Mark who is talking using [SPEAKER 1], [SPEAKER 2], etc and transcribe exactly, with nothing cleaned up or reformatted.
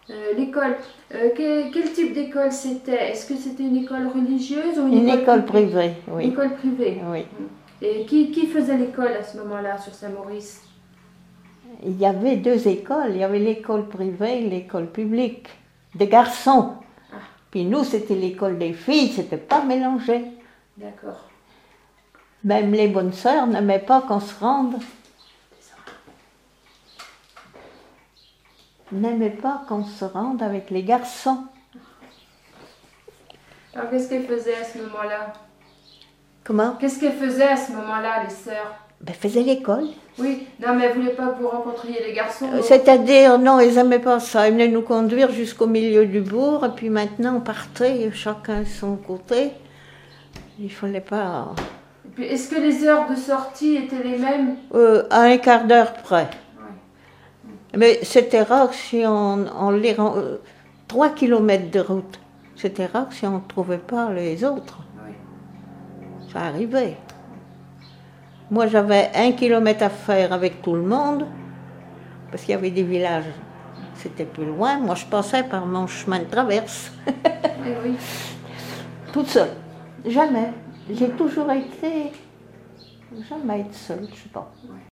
[SPEAKER 1] Euh, l'école, euh, quel, quel type d'école c'était? Est-ce que c'était une école religieuse ou une,
[SPEAKER 2] Une
[SPEAKER 1] école,
[SPEAKER 2] école
[SPEAKER 1] privée?
[SPEAKER 2] privée, oui.
[SPEAKER 1] Une école privée.
[SPEAKER 2] Oui.
[SPEAKER 1] Et qui, qui faisait l'école à ce moment-là sur Saint-Maurice?
[SPEAKER 2] Il y avait deux écoles, il y avait l'école privée et l'école publique, des garçons.
[SPEAKER 1] Ah.
[SPEAKER 2] Puis nous, c'était l'école des filles, c'était pas mélangé.
[SPEAKER 1] D'accord.
[SPEAKER 2] Même les bonnes sœurs n'aimaient pas qu'on se rende. N'aimaient pas qu'on se rende avec les garçons.
[SPEAKER 1] Alors qu'est-ce qu'elles faisaient à ce moment-là?
[SPEAKER 2] Comment?
[SPEAKER 1] Qu'est-ce qu'elles faisaient à ce moment-là, les sœurs?
[SPEAKER 2] Ben, faisaient l'école.
[SPEAKER 1] Oui, non mais elles ne voulaient pas que vous rencontriez les garçons.
[SPEAKER 2] Euh, C'est-à-dire, non, ils n'aimaient pas ça. Ils venaient nous conduire jusqu'au milieu du bourg, et puis maintenant on partait, chacun de son côté. Il fallait pas...
[SPEAKER 1] Est-ce que les heures de sortie étaient les mêmes?
[SPEAKER 2] Euh, à un quart d'heure près.
[SPEAKER 1] Ouais.
[SPEAKER 2] Mais c'était rare si on, on les rend... Euh, trois kilomètres de route. C'était rare si on ne trouvait pas les autres.
[SPEAKER 1] Oui.
[SPEAKER 2] Ça arrivait. Moi, j'avais un kilomètre à faire avec tout le monde, parce qu'il y avait des villages, c'était plus loin. Moi, je passais par mon chemin de traverse.
[SPEAKER 1] Eh oui.
[SPEAKER 2] Toute seule. Jamais. J'ai toujours été... Jamais été seule, je sais pas.